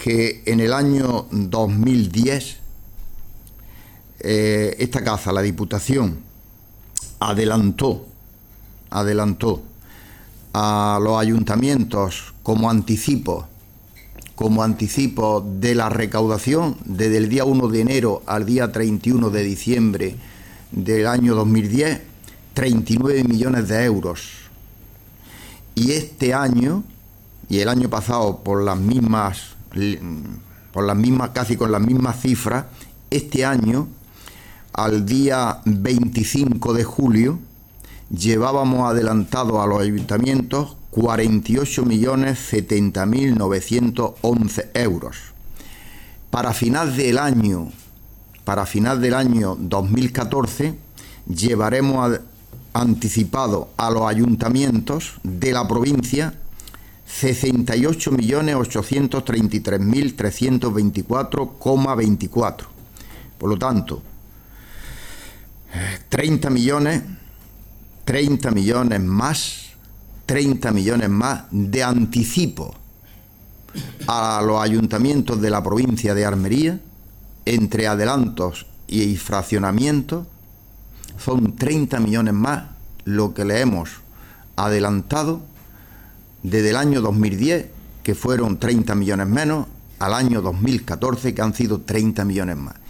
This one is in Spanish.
que en el año 2010 esta casa, la Diputación, adelantó a los ayuntamientos como anticipo de la recaudación desde el día 1 de enero al día 31 de diciembre del año 2010, 39 millones de euros. Y este año, y el año pasado casi con las mismas cifras, este año, al día 25 de julio, llevábamos adelantado a los ayuntamientos 48.070.911 euros. Para final del año 2014, llevaremos anticipado a los ayuntamientos de la provincia 68.833.324,24. Por lo tanto, 30 millones más de anticipo a los ayuntamientos de la provincia de Almería, entre adelantos y fraccionamientos. Son 30 millones más lo que le hemos adelantado desde el año 2010, que fueron 30 millones menos, al año 2014, que han sido 30 millones más.